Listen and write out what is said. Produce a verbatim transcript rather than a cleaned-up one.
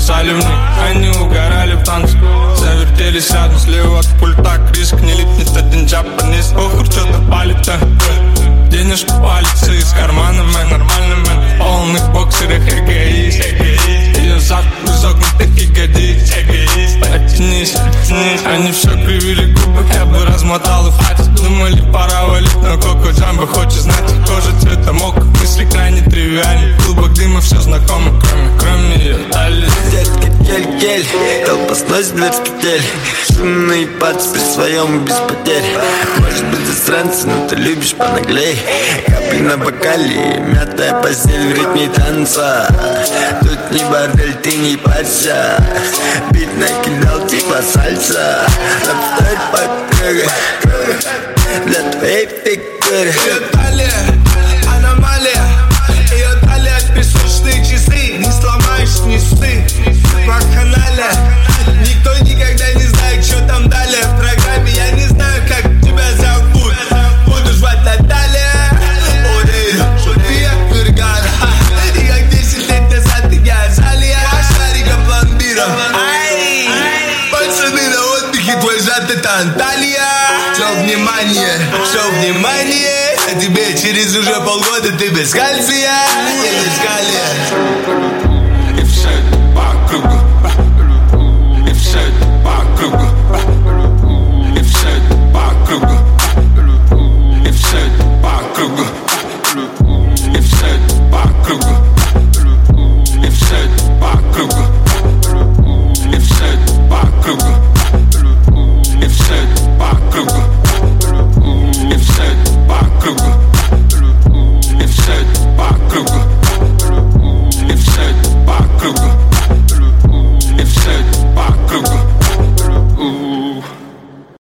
бросали в них. Они угорали в танце, завертелись рядом. Слева от пульта Криск, не липнет один джапанист. Охур, что-то палит, а денежка палится из кармана, мэн. Нормальный мэн, в полных боксерах эгоист. Ее зад изогнутых ягодиц. Потянись, потянись. Они все кривили губы, я бы размотал их. Думали, пора валить, но Коко Джамбо хочет знать. Кожа цвета мока, мысли крайне тривиальны. Клубок дыма все знакомо, кроме, кроме ее талии. Детка, кель-кель, толпа сносит дверь с петель. Шумный пац при своем без потерь. Может быть засранцы, но ты любишь понаглей. Капли на бокале, мятая постель в ритме танца. Тут не бордель, ты не парься. Бит накидал типа сальса. Напстой подпрыгай для твоей фигуры. Ее талия, аномалия. Ее талия, песочные часы. Не сломаешь, не ссы. Вакханалия. Никто никогда не знает, что там далее. В программе я не знаю, как тебя зовут. Буду звать Наталья. Ой, что ты как Ферган. И как десять лет назад я Азалия. Шарика пломбиром. Ай, пацаны на отдыхе, твой зад это Анталия. Все внимание, все внимание. А тебе через уже полгода ты без кальция. Без калия.